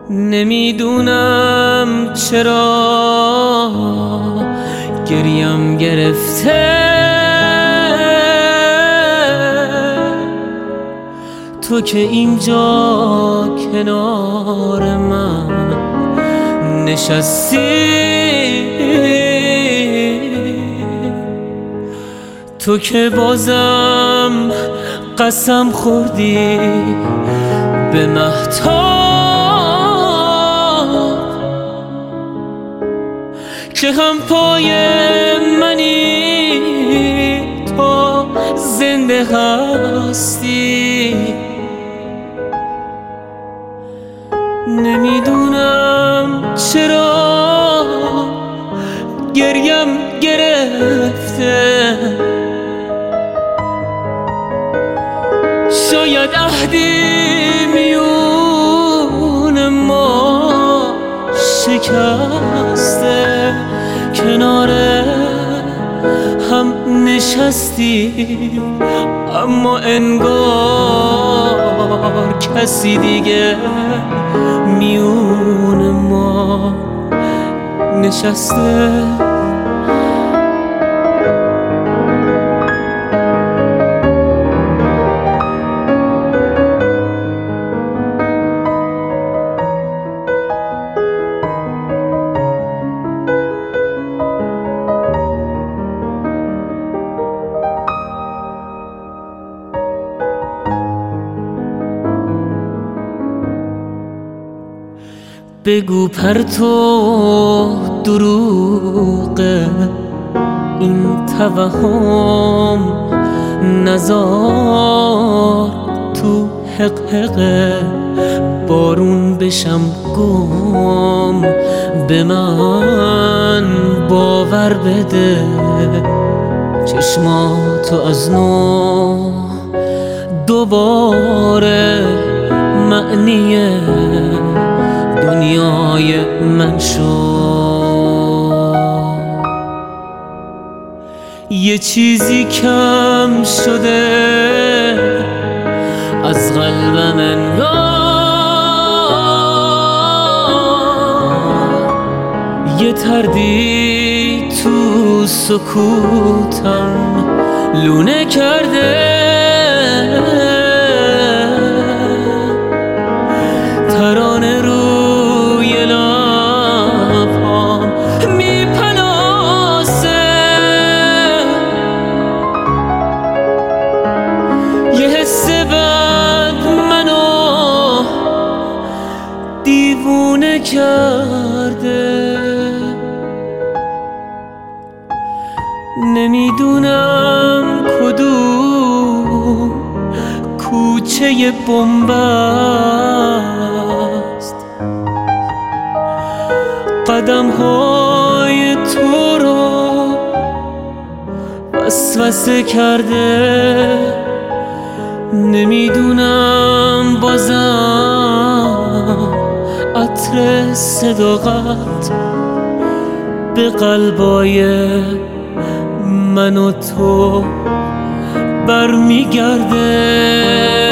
نمیدونم چرا گریم گرفته، تو که اینجا کنار من نشستی، تو که بازم قسم خوردی به مهتاب که هم پای منی تو زنده هستی. نمیدونم چرا گریم گرفته، شاید عهدی میون ما شکسته، کنار هم نشستیم اما انگار کسی دیگه میون ما نشسته. بگو پرتو دروغه این توهم، نزار تو حقحقه بارون بشم گم، به من باور بده چشماتو از نو دوباره معنی دنیای من شد. یه چیزی کم شده از قلبم انگار، یه تردید تو سکوتم لونه کرده، ترانه روی لبام میپلاسه، یه حس بد منو دیوونه کرده. نمیدونم کدوم کوچه بن‌بست قدم‌های تو رو وسوسه کرده. نمیدونم بازم عطر صداقت به قلبای من و تو برمیگرده.